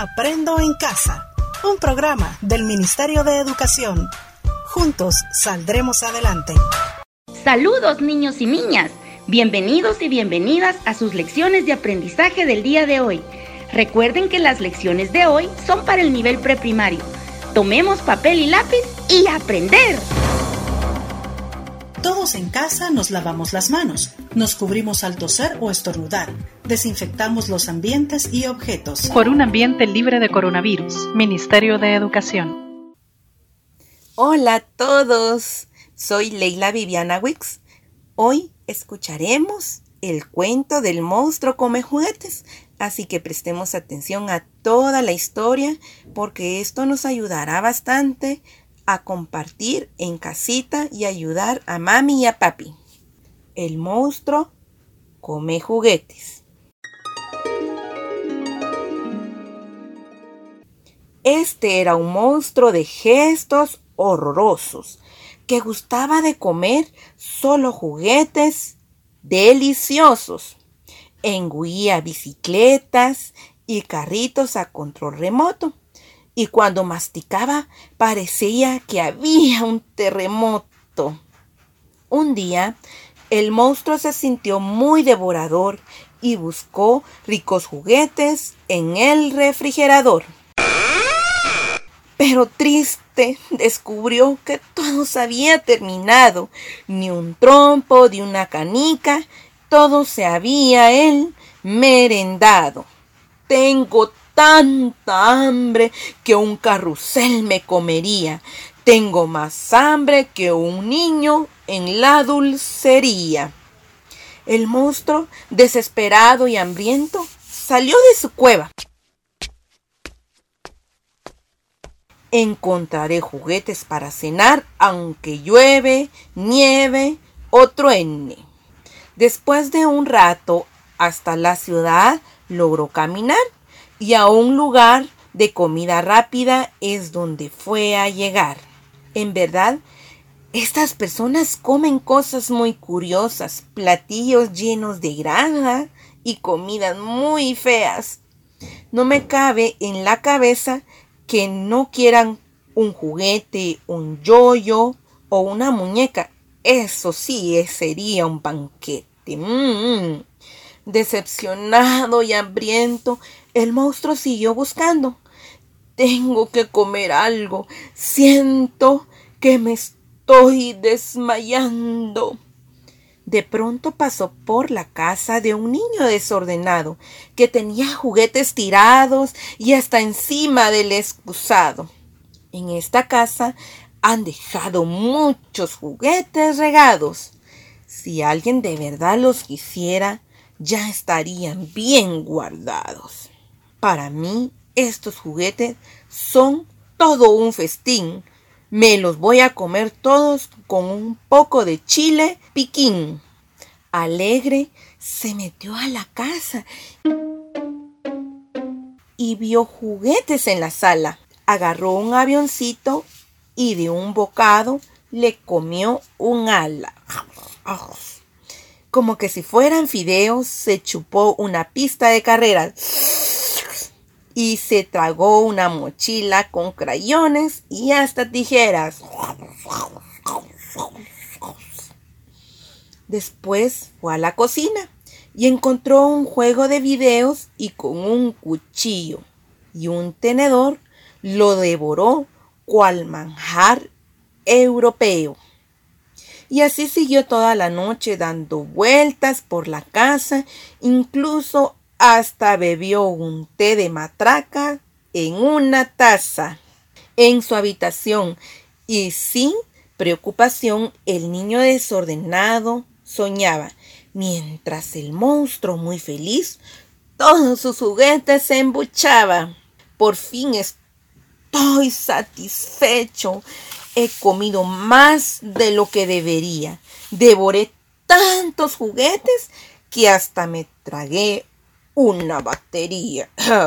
Aprendo en Casa, un programa del Ministerio de Educación. Juntos saldremos adelante. Saludos, niños y niñas. Bienvenidos y bienvenidas a sus lecciones de aprendizaje del día de hoy. Recuerden que las lecciones de hoy son para el nivel preprimario. Tomemos papel y lápiz y aprender. Todos en casa nos lavamos las manos, nos cubrimos al toser o estornudar, desinfectamos los ambientes y objetos. Por un ambiente libre de coronavirus, Ministerio de Educación. Hola a todos, soy Leila Viviana Wicks. Hoy escucharemos el cuento del monstruo come juguetes, así que prestemos atención a toda la historia porque esto nos ayudará bastante a compartir en casita y ayudar a mami y a papi. El monstruo come juguetes. Este era un monstruo de gestos horrorosos que gustaba de comer solo juguetes deliciosos. Engulía bicicletas y carritos a control remoto. Y cuando masticaba parecía que había un terremoto. Un día, el monstruo se sintió muy devorador y buscó ricos juguetes en el refrigerador. Pero triste, descubrió que todo se había terminado. Ni un trompo, ni una canica, todo se había él merendado. Tengo tanta hambre que un carrusel me comería. Tengo más hambre que un niño en la dulcería. El monstruo, desesperado y hambriento, salió de su cueva. Encontraré juguetes para cenar, aunque llueve, nieve o truene. Después de un rato, hasta la ciudad logró caminar. Y a un lugar de comida rápida es donde fue a llegar. En verdad, estas personas comen cosas muy curiosas, platillos llenos de grasa y comidas muy feas. No me cabe en la cabeza que no quieran un juguete, un yoyo o una muñeca. Eso sí sería un banquete. Decepcionado y hambriento, el monstruo siguió buscando. Tengo que comer algo. Siento que me estoy desmayando. De pronto pasó por la casa de un niño desordenado que tenía juguetes tirados y hasta encima del excusado. En esta casa han dejado muchos juguetes regados. Si alguien de verdad los quisiera, ya estarían bien guardados. Para mí, estos juguetes son todo un festín. Me los voy a comer todos con un poco de chile piquín. Alegre, se metió a la casa y vio juguetes en la sala. Agarró un avioncito y de un bocado le comió un ala. Como que si fueran fideos, se chupó una pista de carreras y se tragó una mochila con crayones y hasta tijeras. Después fue a la cocina y encontró un juego de videos y con un cuchillo y un tenedor lo devoró cual manjar europeo. Y así siguió toda la noche dando vueltas por la casa, incluso hasta bebió un té de matraca en una taza en su habitación. Y sin preocupación, el niño desordenado soñaba, mientras el monstruo, muy feliz, todos sus juguetes se embuchaba. Por fin estoy satisfecho. He comido más de lo que debería. Devoré tantos juguetes que hasta me tragué una batería.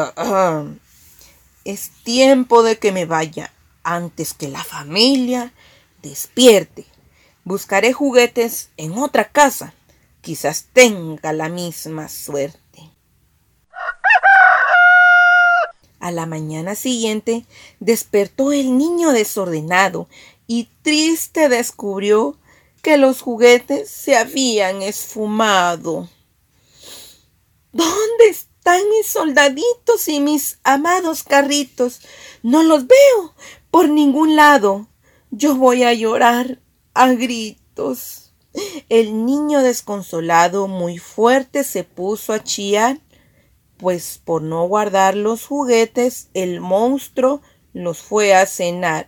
Es tiempo de que me vaya antes que la familia despierte. Buscaré juguetes en otra casa. Quizás tenga la misma suerte. A la mañana siguiente despertó el niño desordenado y triste descubrió que los juguetes se habían esfumado. ¿Dónde están mis soldaditos y mis amados carritos? No los veo por ningún lado. Yo voy a llorar a gritos. El niño desconsolado muy fuerte se puso a chillar, pues por no guardar los juguetes, el monstruo los fue a cenar.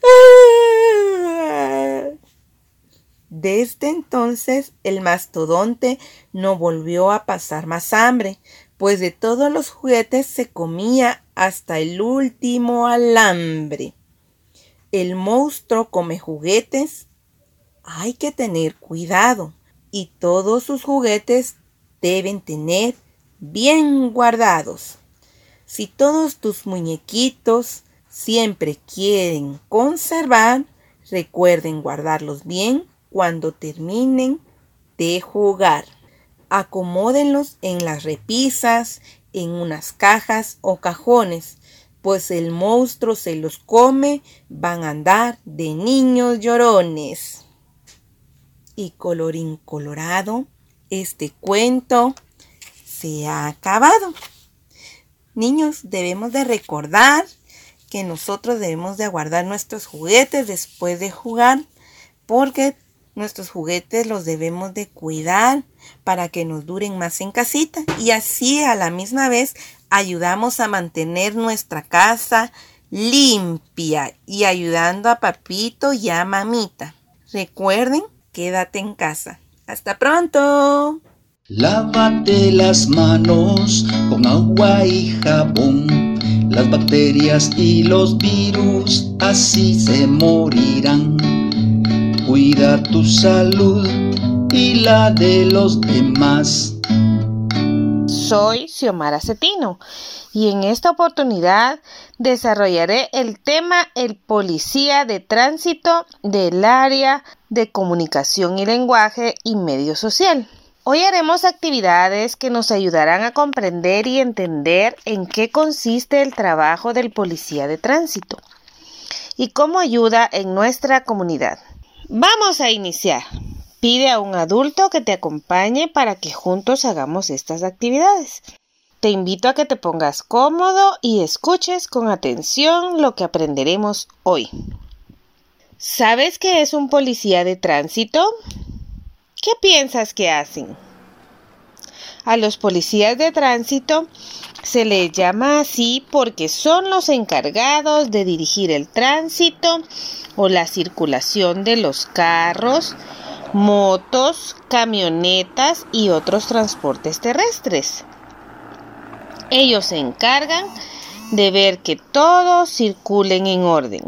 Desde entonces el mastodonte no volvió a pasar más hambre, pues de todos los juguetes se comía hasta el último alambre. El monstruo come juguetes. Hay que tener cuidado y todos sus juguetes deben tener bien guardados. Si todos tus muñequitos siempre quieren conservar, recuerden guardarlos bien cuando terminen de jugar. Acomódenlos en las repisas, en unas cajas o cajones, pues el monstruo se los come, van a andar de niños llorones. Y colorín colorado, este cuento se ha acabado. Niños, debemos de recordar que nosotros debemos de guardar nuestros juguetes después de jugar, porque nuestros juguetes los debemos de cuidar para que nos duren más en casita y así a la misma vez ayudamos a mantener nuestra casa limpia y ayudando a papito y a mamita. Recuerden, quédate en casa. ¡Hasta pronto! Lávate las manos con agua y jabón. Las bacterias y los virus así se morirán. Cuida tu salud y la de los demás. Soy Xiomara Cetino y en esta oportunidad desarrollaré el tema El policía de tránsito del área de comunicación y lenguaje y medio social. Hoy haremos actividades que nos ayudarán a comprender y entender en qué consiste el trabajo del policía de tránsito y cómo ayuda en nuestra comunidad. Vamos a iniciar. Pide a un adulto que te acompañe para que juntos hagamos estas actividades. Te invito a que te pongas cómodo y escuches con atención lo que aprenderemos hoy. ¿Sabes qué es un policía de tránsito? ¿Qué piensas que hacen? A los policías de tránsito se les llama así porque son los encargados de dirigir el tránsito o la circulación de los carros, motos, camionetas y otros transportes terrestres. Ellos se encargan de ver que todos circulen en orden.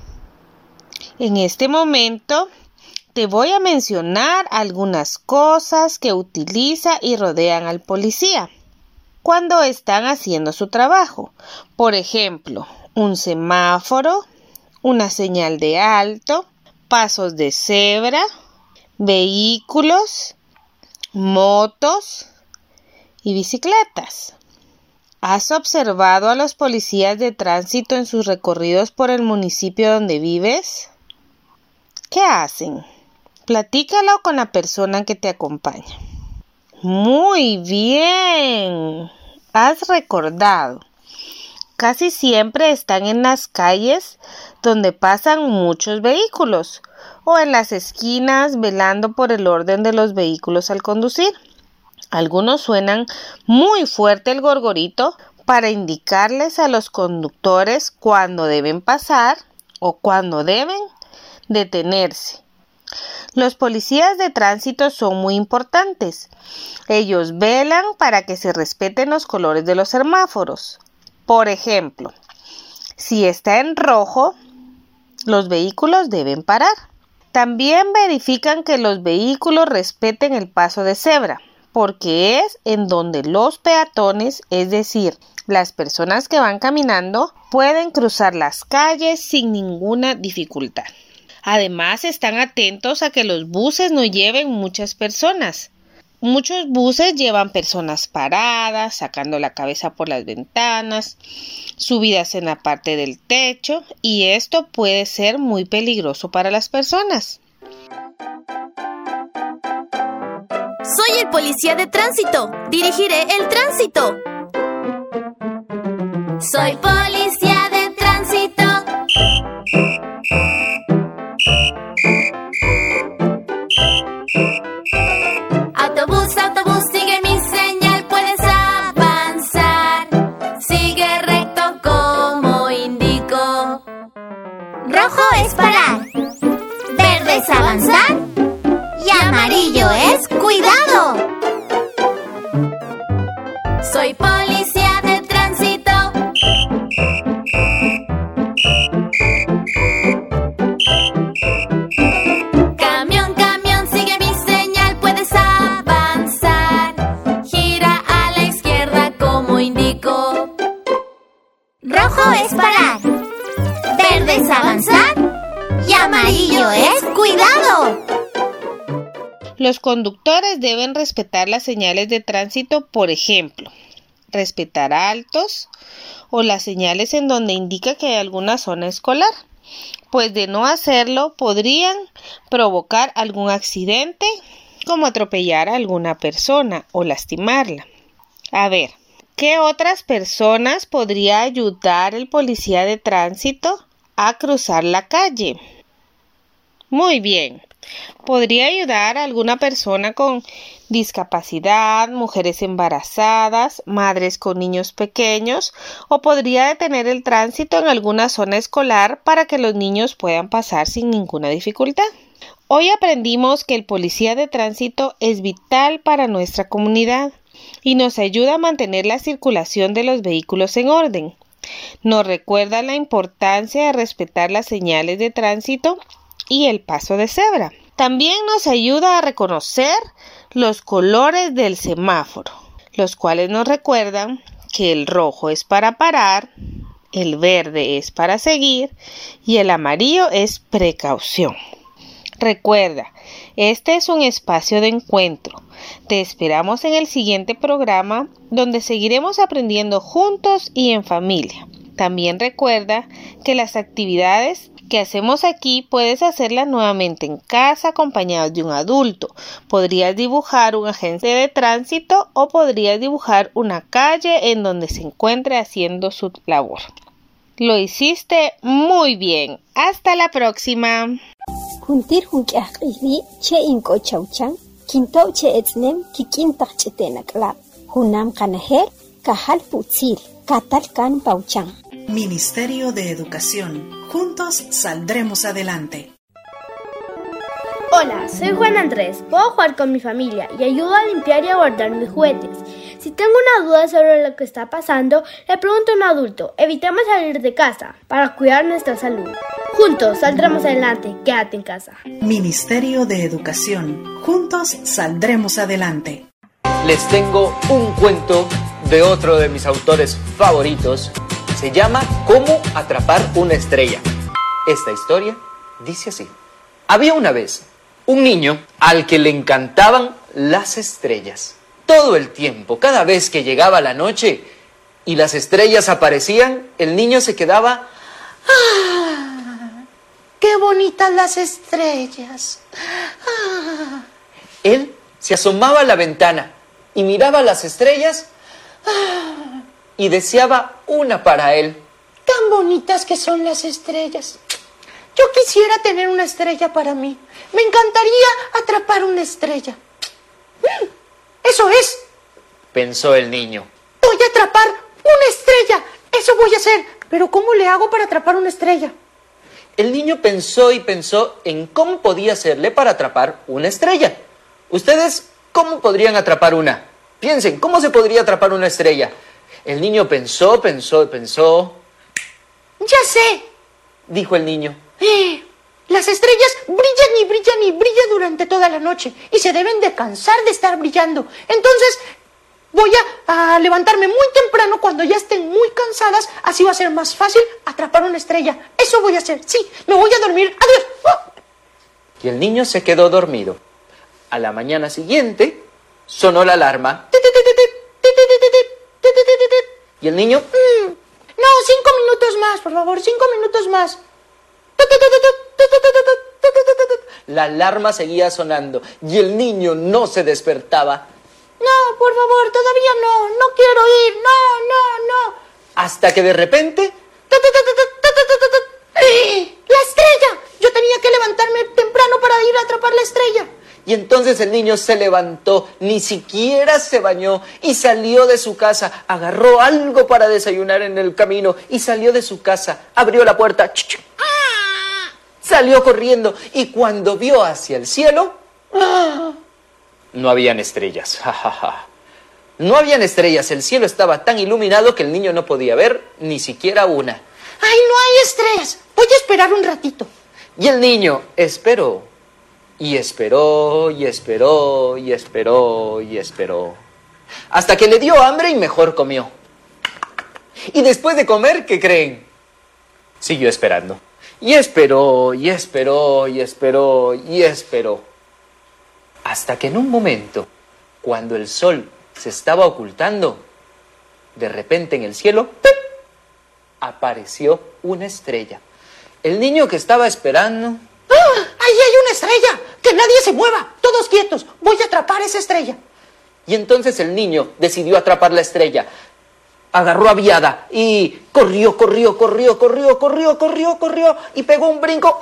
En este momento te voy a mencionar algunas cosas que utiliza y rodean al policía cuando están haciendo su trabajo. Por ejemplo, un semáforo, una señal de alto, pasos de cebra, vehículos, motos y bicicletas. ¿Has observado a los policías de tránsito en sus recorridos por el municipio donde vives? ¿Qué hacen? Platícalo con la persona que te acompaña. Muy bien, has recordado. Casi siempre están en las calles donde pasan muchos vehículos o en las esquinas velando por el orden de los vehículos al conducir. Algunos suenan muy fuerte el gorgorito para indicarles a los conductores cuándo deben pasar o cuándo deben detenerse. Los policías de tránsito son muy importantes. Ellos velan para que se respeten los colores de los semáforos. Por ejemplo, si está en rojo, los vehículos deben parar. También verifican que los vehículos respeten el paso de cebra, porque es en donde los peatones, es decir, las personas que van caminando, pueden cruzar las calles sin ninguna dificultad. Además, están atentos a que los buses no lleven muchas personas, Muchos buses llevan personas paradas, sacando la cabeza por las ventanas, subidas en la parte del techo, y esto puede ser muy peligroso para las personas. Soy el policía de tránsito. Dirigiré el tránsito. Soy policía de tránsito. Autobús, autobús, sigue mi señal, puedes avanzar. Sigue recto como indico. Rojo es parar, verde es avanzar y amarillo es cuidado. Soy policía de tránsito. Camión, camión, sigue mi señal, puedes avanzar. Gira a la izquierda como indico. Rojo es parar, verde es avanzar y amarillo es cuidado. Los conductores deben respetar las señales de tránsito, por ejemplo, respetar altos o las señales en donde indica que hay alguna zona escolar, pues de no hacerlo podrían provocar algún accidente, como atropellar a alguna persona o lastimarla. A ver, ¿qué otras personas podría ayudar el policía de tránsito a cruzar la calle? Muy bien. Podría ayudar a alguna persona con discapacidad, mujeres embarazadas, madres con niños pequeños, o podría detener el tránsito en alguna zona escolar para que los niños puedan pasar sin ninguna dificultad. Hoy aprendimos que el policía de tránsito es vital para nuestra comunidad y nos ayuda a mantener la circulación de los vehículos en orden. Nos recuerda la importancia de respetar las señales de tránsito y el paso de cebra. También nos ayuda a reconocer los colores del semáforo, los cuales nos recuerdan que el rojo es para parar, el verde es para seguir y el amarillo es precaución. Recuerda, este es un espacio de encuentro. Te esperamos en el siguiente programa donde seguiremos aprendiendo juntos y en familia. También recuerda que las actividades que hacemos aquí puedes hacerlas nuevamente en casa acompañados de un adulto. Podrías dibujar un agente de tránsito o podrías dibujar una calle en donde se encuentre haciendo su labor. Lo hiciste muy bien. Hasta la próxima. Juntir junkiaq qihbi che inko chauchan kinto che etznem kikintaq chetena klab hunam kanaher kahal putzil katal kan pauchan. Ministerio de Educación. Juntos saldremos adelante. Hola, soy Juan Andrés. Puedo jugar con mi familia y ayudo a limpiar y a guardar mis juguetes. Si tengo una duda sobre lo que está pasando, le pregunto a un adulto. Evitemos salir de casa para cuidar nuestra salud. Juntos saldremos adelante. Quédate en casa. Ministerio de Educación. Juntos saldremos adelante. Les tengo un cuento de otro de mis autores favoritos. Se llama ¿Cómo atrapar una estrella? Esta historia dice así. Había una vez un niño al que le encantaban las estrellas. Todo el tiempo, cada vez que llegaba la noche y las estrellas aparecían, el niño se quedaba... ¡Ah! ¡Qué bonitas las estrellas! ¡Ah! Él se asomaba a la ventana y miraba las estrellas... ¡Ah! Y deseaba una para él. Tan bonitas que son las estrellas. Yo quisiera tener una estrella para mí. Me encantaría atrapar una estrella. Eso es, pensó el niño. Voy a atrapar una estrella. Eso voy a hacer. Pero ¿cómo le hago para atrapar una estrella? El niño pensó y pensó en cómo podía hacerle para atrapar una estrella. ¿Ustedes cómo podrían atrapar una? Piensen, ¿cómo se podría atrapar una estrella? El niño pensó. ¡Ya sé!, dijo el niño. Las estrellas brillan durante toda la noche y se deben de cansar de estar brillando. Entonces voy a levantarme muy temprano cuando ya estén muy cansadas. Así va a ser más fácil atrapar una estrella. Eso voy a hacer. Sí, me voy a dormir. Adiós. ¡Oh! Y el niño se quedó dormido. A la mañana siguiente sonó la alarma. Y el niño, no, 5 minutos más, por favor, 5 minutos más. La alarma seguía sonando y el niño no se despertaba. No, por favor, todavía no quiero ir, no. Hasta que de repente... ¡La estrella! Yo tenía que levantarme temprano para ir a atrapar la estrella. Y entonces el niño se levantó, ni siquiera se bañó y salió de su casa, agarró algo para desayunar en el camino y salió de su casa, abrió la puerta, salió corriendo y cuando vio hacia el cielo, no habían estrellas. No habían estrellas, el cielo estaba tan iluminado que el niño no podía ver ni siquiera una. ¡Ay, no hay estrellas! Voy a esperar un ratito. Y el niño esperó. Y esperó, y esperó, y esperó, y esperó. Hasta que le dio hambre y mejor comió. Y después de comer, ¿qué creen? Siguió esperando. Y esperó, y esperó, y esperó, y esperó. Hasta que en un momento, cuando el sol se estaba ocultando, de repente en el cielo, ¡pip!, apareció una estrella. El niño que estaba esperando... ¡Ah! ¡Ahí hay una estrella! ¡Que nadie se mueva! ¡Todos quietos! ¡Voy a atrapar esa estrella! Y entonces el niño decidió atrapar la estrella. Agarró aviada y corrió y pegó un brinco.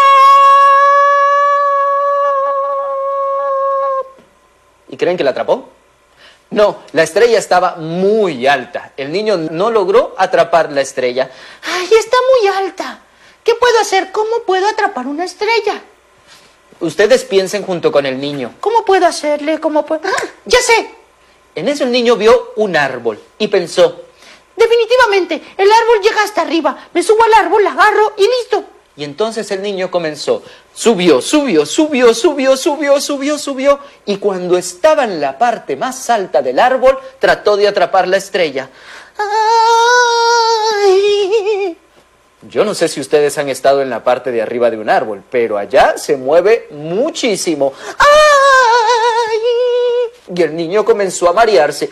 ¿Y creen que la atrapó? No, la estrella estaba muy alta. El niño no logró atrapar la estrella. ¡Ay, está muy alta! ¿Qué puedo hacer? ¿Cómo puedo atrapar una estrella? Ustedes piensen junto con el niño. ¿Cómo puedo hacerle? ¿Cómo puedo...? ¡Ah, ya sé! En eso el niño vio un árbol y pensó... Definitivamente, el árbol llega hasta arriba. Me subo al árbol, la agarro y listo. Y entonces el niño comenzó. Subió. Y cuando estaba en la parte más alta del árbol, trató de atrapar la estrella. ¡Ay! Yo no sé si ustedes han estado en la parte de arriba de un árbol, pero allá se mueve muchísimo. ¡Ay! Y el niño comenzó a marearse.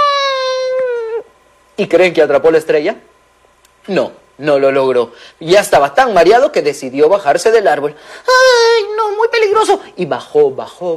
¿Y creen que atrapó la estrella? No lo logró. Ya estaba tan mareado que decidió bajarse del árbol. ¡Ay, no! ¡Muy peligroso! Y bajó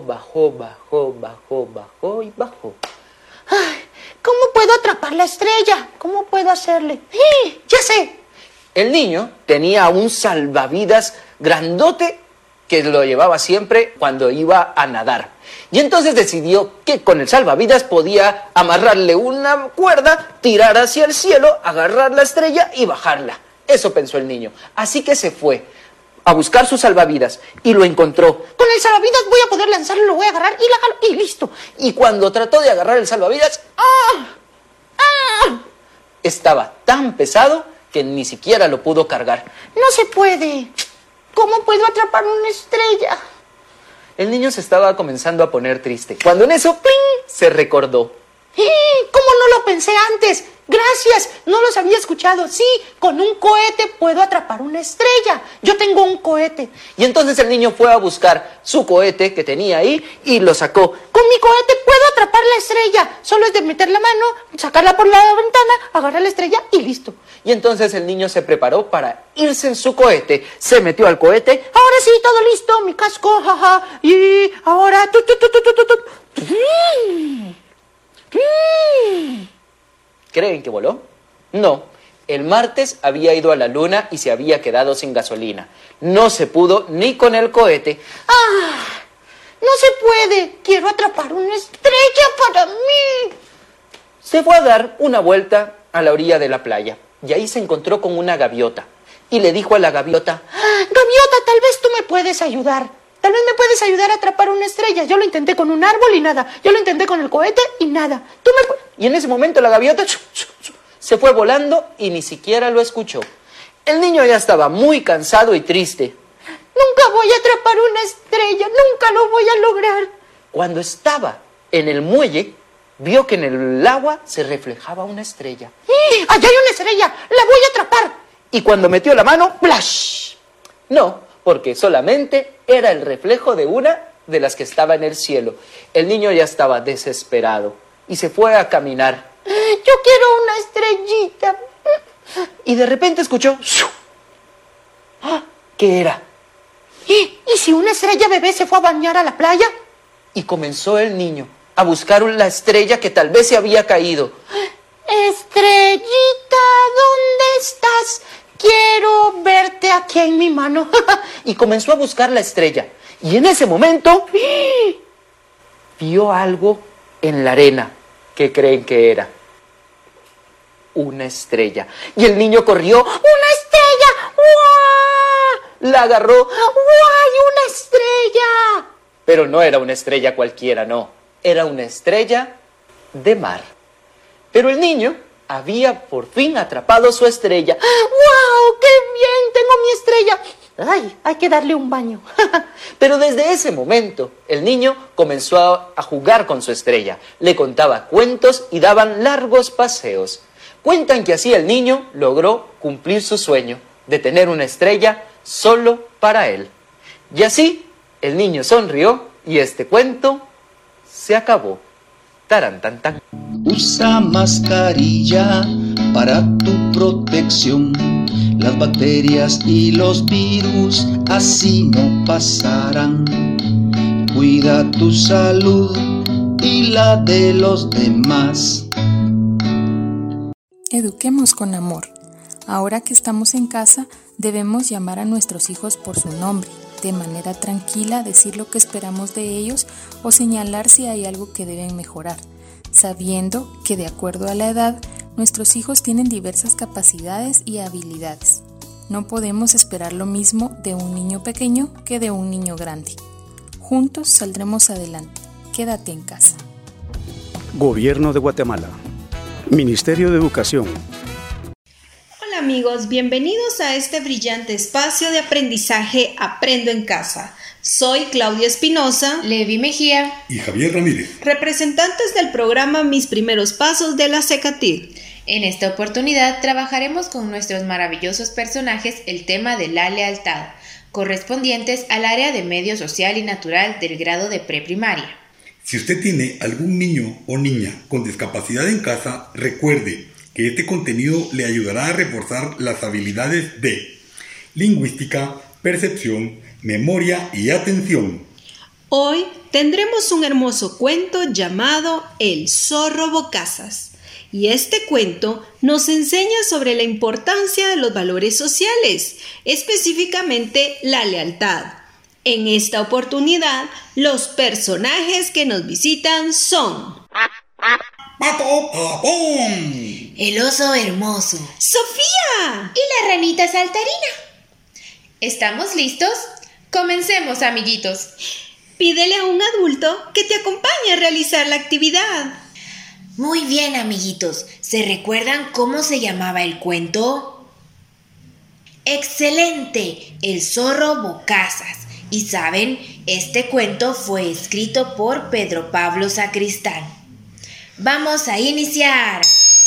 y bajó. ¡Ay! ¿Cómo puedo atrapar la estrella? ¿Cómo puedo hacerle? ¡Ya sé! El niño tenía un salvavidas grandote que lo llevaba siempre cuando iba a nadar. Y entonces decidió que con el salvavidas podía amarrarle una cuerda, tirar hacia el cielo, agarrar la estrella y bajarla. Eso pensó el niño. Así que se fue a buscar su salvavidas y lo encontró. Con el salvavidas voy a poder lanzarlo, lo voy a agarrar y la jalo y listo. Y cuando trató de agarrar el salvavidas, estaba tan pesado que ni siquiera lo pudo cargar. No se puede. ¿Cómo puedo atrapar una estrella? El niño se estaba comenzando a poner triste. Cuando en eso, ¡pling!, se recordó. ¿Cómo no lo pensé antes? Gracias, no los había escuchado. Sí, con un cohete puedo atrapar una estrella. Yo tengo un cohete. Y entonces el niño fue a buscar su cohete que tenía ahí y lo sacó. Con mi cohete puedo atrapar la estrella. Solo es de meter la mano, sacarla por la ventana, agarrar la estrella y listo. Y entonces el niño se preparó para irse en su cohete. Se metió al cohete. Ahora sí, todo listo, mi casco, jaja. Y ahora... ¿Creen que voló? No. El martes había ido a la luna y se había quedado sin gasolina. No se pudo ni con el cohete. No se puede. Quiero atrapar una estrella para mí. Se fue a dar una vuelta a la orilla de la playa y ahí se encontró con una gaviota. Y le dijo a la gaviota: Gaviota, tal vez tú me puedes ayudar. Tal vez me puedes ayudar a atrapar una estrella. Yo lo intenté con un árbol y nada. Yo lo intenté con el cohete y nada. Y en ese momento la gaviota se fue volando y ni siquiera lo escuchó. El niño ya estaba muy cansado y triste. Nunca voy a atrapar una estrella. Nunca lo voy a lograr. Cuando estaba en el muelle, vio que en el agua se reflejaba una estrella. ¡Allá hay una estrella! ¡La voy a atrapar! Y cuando metió la mano, ¡plash! No, porque solamente era el reflejo de una de las que estaba en el cielo. El niño ya estaba desesperado y se fue a caminar. Yo quiero una estrellita. Y de repente escuchó... ¿Qué era? ¿Y si una estrella bebé se fue a bañar a la playa? Y comenzó el niño a buscar la estrella que tal vez se había caído. Estrellita, ¿dónde estás? Quiero verte aquí en mi mano. Y comenzó a buscar la estrella. Y en ese momento vio algo en la arena. ¿Qué creen que era? Una estrella. Y el niño corrió. ¡Una estrella! ¡Guau! La agarró. ¡Guay, una estrella! Pero no era una estrella cualquiera, no. Era una estrella de mar. Pero el niño había por fin atrapado su estrella. ¡Guau! ¡Qué bien! Tengo mi estrella. ¡Ay! Hay que darle un baño. Pero desde ese momento, el niño comenzó a jugar con su estrella. Le contaba cuentos y daban largos paseos. Cuentan que así el niño logró cumplir su sueño de tener una estrella solo para él. Y así, el niño sonrió y este cuento se acabó. Taran, tan, tan. Usa mascarilla para tu protección. Las bacterias y los virus así no pasarán. Cuida tu salud y la de los demás. Eduquemos con amor. Ahora que estamos en casa, debemos llamar a nuestros hijos por su nombre, de manera tranquila decir lo que esperamos de ellos o señalar si hay algo que deben mejorar, sabiendo que de acuerdo a la edad, nuestros hijos tienen diversas capacidades y habilidades. No podemos esperar lo mismo de un niño pequeño que de un niño grande. Juntos saldremos adelante. Quédate en casa. Gobierno de Guatemala. Ministerio de Educación. Hola amigos, bienvenidos a este brillante espacio de aprendizaje Aprendo en Casa. Soy Claudia Espinosa, Levi Mejía y Javier Ramírez, representantes del programa Mis Primeros Pasos de la CECATID. En esta oportunidad trabajaremos con nuestros maravillosos personajes el tema de la lealtad, correspondientes al área de medio social y natural del grado de preprimaria. Si usted tiene algún niño o niña con discapacidad en casa, recuerde que este contenido le ayudará a reforzar las habilidades de lingüística, percepción, memoria y atención. Hoy tendremos un hermoso cuento llamado El zorro bocazas. Y este cuento nos enseña sobre la importancia de los valores sociales, específicamente la lealtad. En esta oportunidad, los personajes que nos visitan son... ¡Pato Papón! El oso hermoso. ¡Sofía! Y la ranita saltarina. ¿Estamos listos? Comencemos, amiguitos. Pídele a un adulto que te acompañe a realizar la actividad. Muy bien, amiguitos. ¿Se recuerdan cómo se llamaba el cuento? ¡Excelente! El zorro bocazas. Y saben, este cuento fue escrito por Pedro Pablo Sacristán. ¡Vamos a iniciar!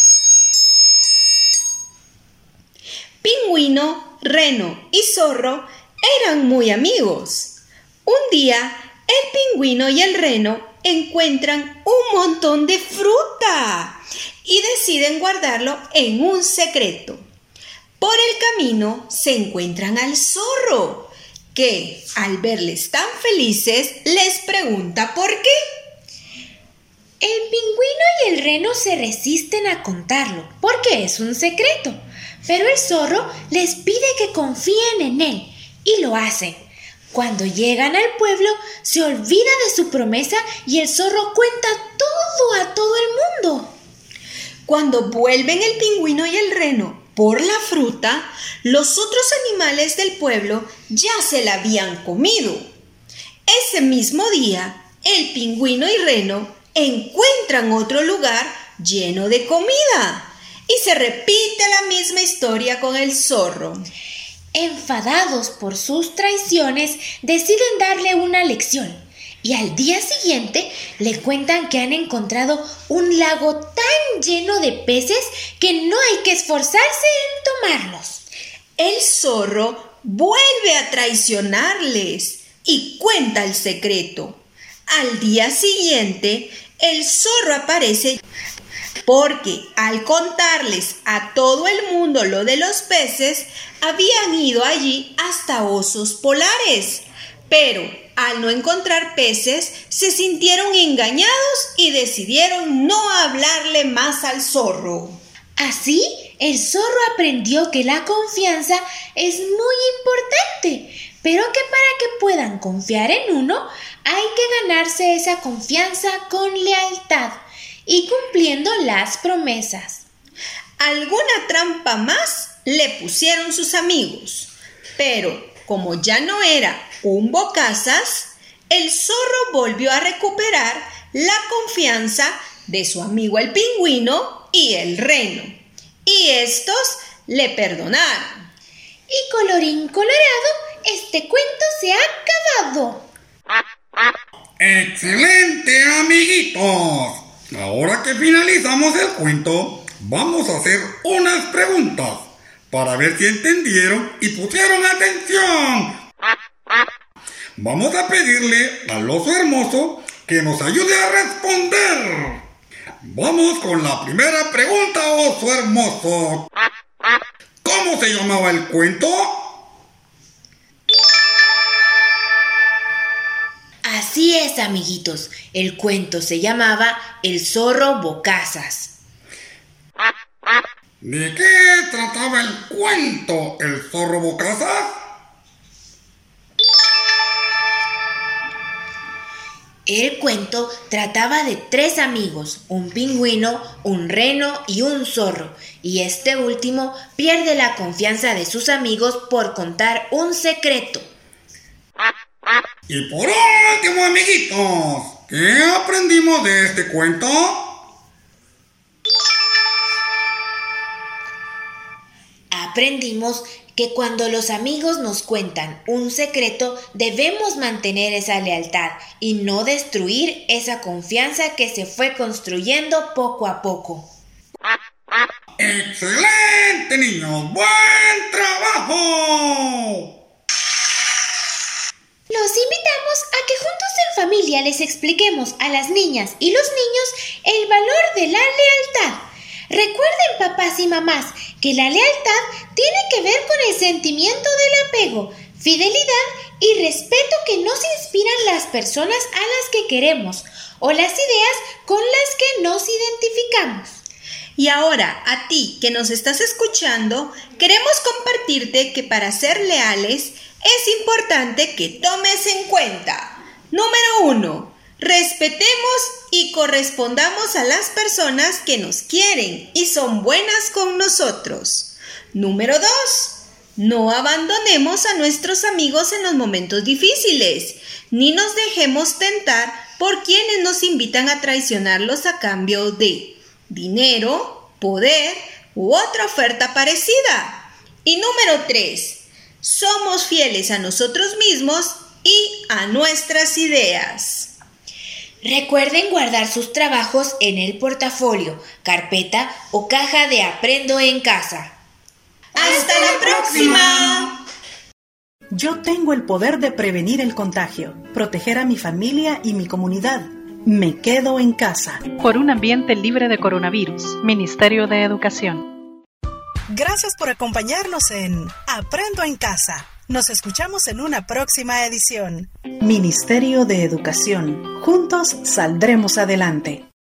Pingüino, reno y zorro eran muy amigos. Un día, el pingüino y el reno encuentran un montón de fruta y deciden guardarlo en un secreto. Por el camino se encuentran al zorro, que al verles tan felices les pregunta por qué. El pingüino y el reno se resisten a contarlo porque es un secreto, pero el zorro les pide que confíen en él y lo hacen. Cuando llegan al pueblo, se olvida de su promesa y el zorro cuenta todo a todo el mundo. Cuando vuelven el pingüino y el reno por la fruta, los otros animales del pueblo ya se la habían comido. Ese mismo día, el pingüino y reno encuentran otro lugar lleno de comida y se repite la misma historia con el zorro. Enfadados por sus traiciones, deciden darle una lección y al día siguiente le cuentan que han encontrado un lago tan lleno de peces que no hay que esforzarse en tomarlos. El zorro vuelve a traicionarles, y cuenta el secreto. Al día siguiente, el zorro aparece porque al contarles a todo el mundo lo de los peces, habían ido allí hasta osos polares. Pero al no encontrar peces, se sintieron engañados y decidieron no hablarle más al zorro. Así, el zorro aprendió que la confianza es muy importante, pero que para que puedan confiar en uno, hay que ganarse esa confianza con lealtad y cumpliendo las promesas. Alguna trampa más le pusieron sus amigos, pero como ya no era un bocazas, el zorro volvió a recuperar la confianza de su amigo el pingüino y el reno, y estos le perdonaron. Y colorín colorado, este cuento se ha acabado. ¡Excelente, amiguitos! Ahora que finalizamos el cuento, vamos a hacer unas preguntas para ver si entendieron y pusieron atención. Vamos a pedirle al oso hermoso que nos ayude a responder. Vamos con la primera pregunta, oso hermoso. ¿Cómo se llamaba el cuento? Así es, amiguitos. El cuento se llamaba El zorro bocazas. ¿De qué trataba el cuento El zorro bocazas? El cuento trataba de 3 amigos, un pingüino, un reno y un zorro, y este último pierde la confianza de sus amigos por contar un secreto. Y por último, amiguitos, ¿qué aprendimos de este cuento? Aprendimos que cuando los amigos nos cuentan un secreto, debemos mantener esa lealtad y no destruir esa confianza que se fue construyendo poco a poco. ¡Excelente, niños! ¡Buen trabajo! Los invitamos a que juntos en familia les expliquemos a las niñas y los niños el valor de la lealtad. Recuerden, papás y mamás, que la lealtad tiene que ver con el sentimiento del apego, fidelidad y respeto que nos inspiran las personas a las que queremos o las ideas con las que nos identificamos. Y ahora, a ti que nos estás escuchando, queremos compartirte que para ser leales es importante que tomes en cuenta: número 1, respetemos y correspondamos a las personas que nos quieren y son buenas con nosotros. Número 2, no abandonemos a nuestros amigos en los momentos difíciles, ni nos dejemos tentar por quienes nos invitan a traicionarlos a cambio de dinero, poder u otra oferta parecida. Y número 3, somos fieles a nosotros mismos y a nuestras ideas. Recuerden guardar sus trabajos en el portafolio, carpeta o caja de Aprendo en Casa. ¡Hasta la próxima! Yo tengo el poder de prevenir el contagio, proteger a mi familia y mi comunidad. Me quedo en casa. Por un ambiente libre de coronavirus. Ministerio de Educación. Gracias por acompañarnos en Aprendo en Casa. Nos escuchamos en una próxima edición. Ministerio de Educación. Juntos saldremos adelante.